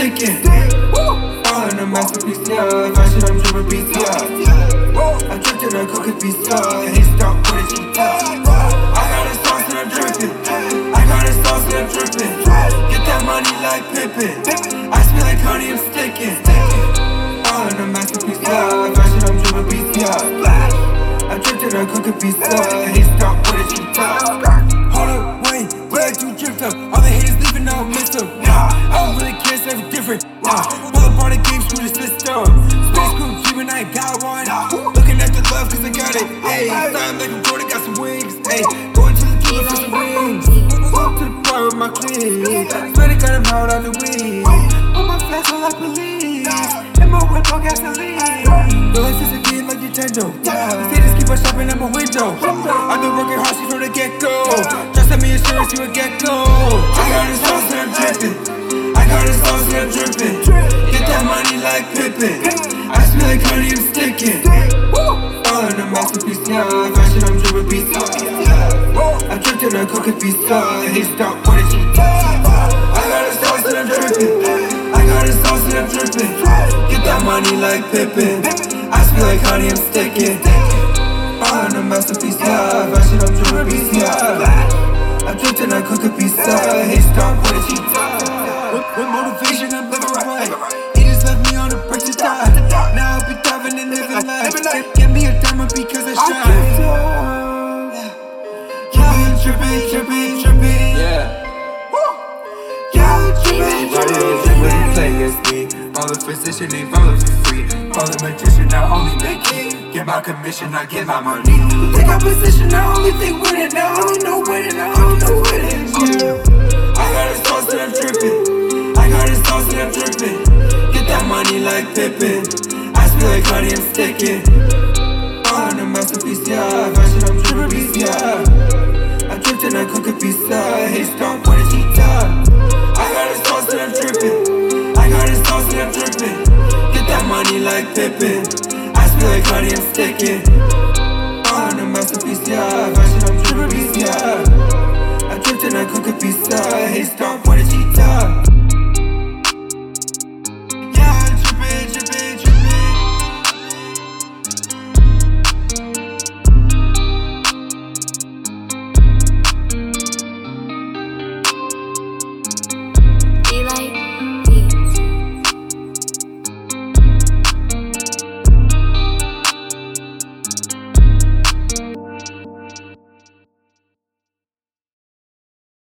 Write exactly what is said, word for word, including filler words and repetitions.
sticking. All in a masterpiece, yeah. Fashion, I'm dripping beats, yeah. I dripped in a cookie piece, yeah. He stop with a cheap, yeah. I got a sauce and I'm dripping. I got a sauce and I'm dripping. Get that money like Pippin. I smell like honey, I'm sticking. All in a masterpiece, yeah. Fashion, I'm dripping beats, yeah. I dripped in a cookie piece, yeah. He stop with a cheap, yeah. Hold up, wait, where I do drift up? All the haters leaving, now I miss them. Nah, I don't really care, it's never different. Nah, pull up on the game through the system. Space crew dreaming, I ain't got one. Looking at the love, cause I got it. Ayy, flying like a bird, I got some wings. Ayy, going to the dealer for some rings. Walk to the bar with my clique. Swear to God, I'm out on the weed. On my flesh, all I believe. And my whip, all gasoline. The life is a game like Nintendo. The haters keep on shopping at my window. I've been working hard, see from the get-go. Just send me insurance, you a get-go. I got a sauce and I'm dripping. I got a sauce and I'm dripping. Get that money like Pippin. I smell like honey, I'm sticking. All in a masterpiece, yeah. Fashion, I'm dripping beats, yeah. I dripped in a cookie piece, yeah. He stop with a cheap, yeah. I got a sauce and I'm dripping. I got a sauce and I'm dripping. Get that money like Pippin. I smell like honey, I'm sticking. All in a masterpiece, yeah. Fashion, I'm dripping beats, yeah. I dripped in a cookie piece, yeah. He stop with a cheap, yeah. With, with motivation, I'm living right. He just left me on the brick to die. Now I'll be diving and living life. Give, give me a diamond because I shine. Yeah, tripping, tripping, tripping. Yeah. Yeah, tripping, tripping, tripping. Play against me. All the physician, they follow for free. All the magician, I only make it. Get my commission, I get my money. Take a position, I only think winning. I only know winning, I only know winning. Yeah. I got a sauce and I'm dripping. I got a sauce and I'm dripping. Get that money like Pippin. I smell like honey, I'm sticking. All in a masterpiece, yeah. Fashion, I'm dripping beats, yeah. I dripped in a cookie piece, yeah. He stomp with a cheat, yeah. I got a sauce and I'm dripping. I got a sauce and I'm dripping. Get that money like Pippin. I smell like honey, I'm sticking. All in a masterpiece, yeah. Fashion, I'm dripping beats, yeah. I dripped in a cookie piece, yeah. He stomp with